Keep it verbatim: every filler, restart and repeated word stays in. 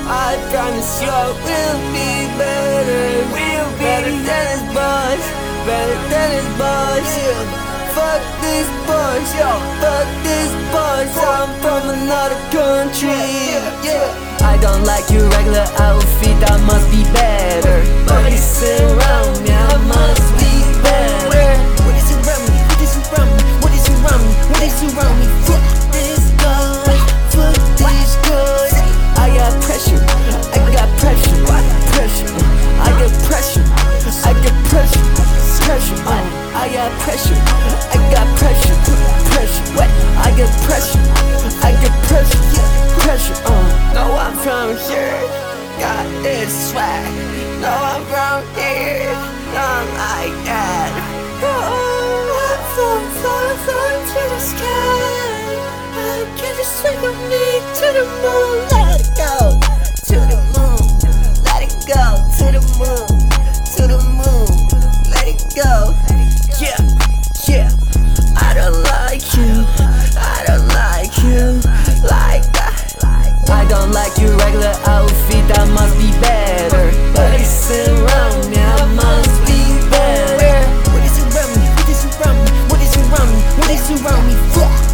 I promise you I will be better. We'll be better than this bunch, better than this bunch. Yeah. Fuck this bunch, yo. Fuck this bunch. I'm from another country. Yeah, yeah. I don't like your regular outfit. I must be better. But it's around me. I must be better. What is around me? What is around me? What is around me? What is around me? Fuck this guy. Fuck this guy. I got pressure. I got pressure. Pressure. I got pressure. I got pressure. Pressure. Uh, I got pressure. I got pressure. Pressure. What? I got pressure. I got pressure. Pressure. Uh. No, I'm from here. Got this swag. No, I'm from here. No, I'm like that. Oh, I'm from far, far to the sky. I can just swing on me to the moon. Let it go to the moon. Let it go to the moon. To the moon. Let it go. Yeah, yeah. I don't like you. I don't like you like that. I don't like your regular outfit. I must be better. But it's around me. I must be better. What is around me? What is around me? What is around me? What is around me? Fuck.